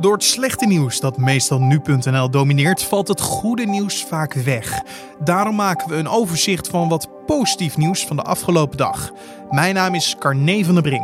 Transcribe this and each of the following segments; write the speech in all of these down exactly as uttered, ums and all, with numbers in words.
Door het slechte nieuws dat meestal nu punt n l domineert, valt het goede nieuws vaak weg. Daarom maken we een overzicht van wat positief nieuws van de afgelopen dag. Mijn naam is Carne van der Brink.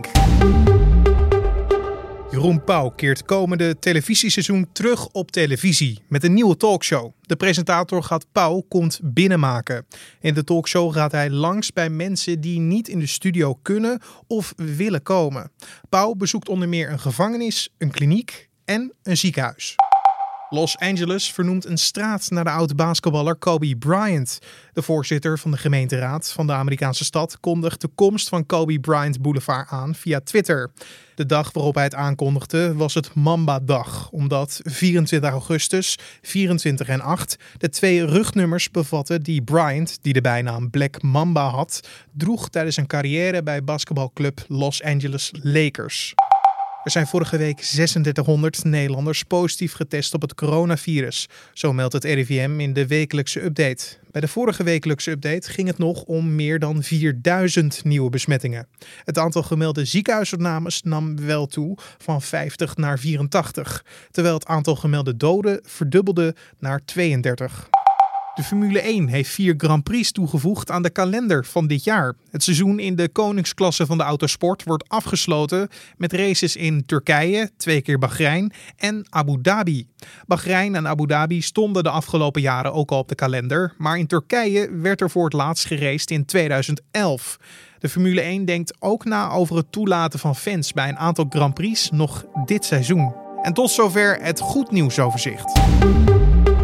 Jeroen Pauw keert komende televisieseizoen terug op televisie met een nieuwe talkshow. De presentator Gat Pauw komt binnenmaken. In de talkshow gaat hij langs bij mensen die niet in de studio kunnen of willen komen. Pauw bezoekt onder meer een gevangenis, een kliniek en een ziekenhuis. Los Angeles vernoemt een straat naar de oud-basketballer Kobe Bryant. De voorzitter van de gemeenteraad van de Amerikaanse stad kondigt de komst van Kobe Bryant Boulevard aan via Twitter. De dag waarop hij het aankondigde was het Mamba-dag, omdat vierentwintig augustus, vierentwintig en acht de twee rugnummers bevatten die Bryant, die de bijnaam Black Mamba had, droeg tijdens zijn carrière bij basketbalclub Los Angeles Lakers. Er zijn vorige week drieduizend Nederlanders positief getest op het coronavirus. Zo meldt het R I V M in de wekelijkse update. Bij de vorige wekelijkse update ging het nog om meer dan vierduizend nieuwe besmettingen. Het aantal gemelde ziekenhuisopnames nam wel toe van vijftig naar vierentachtig. Terwijl het aantal gemelde doden verdubbelde naar tweeëndertig. De Formule één heeft vier Grand Prix toegevoegd aan de kalender van dit jaar. Het seizoen in de koningsklasse van de autosport wordt afgesloten met races in Turkije, twee keer Bahrein en Abu Dhabi. Bahrein en Abu Dhabi stonden de afgelopen jaren ook al op de kalender, maar in Turkije werd er voor het laatst geraced in tweeduizend elf. De Formule één denkt ook na over het toelaten van fans bij een aantal Grand Prix nog dit seizoen. En tot zover het goed nieuwsoverzicht.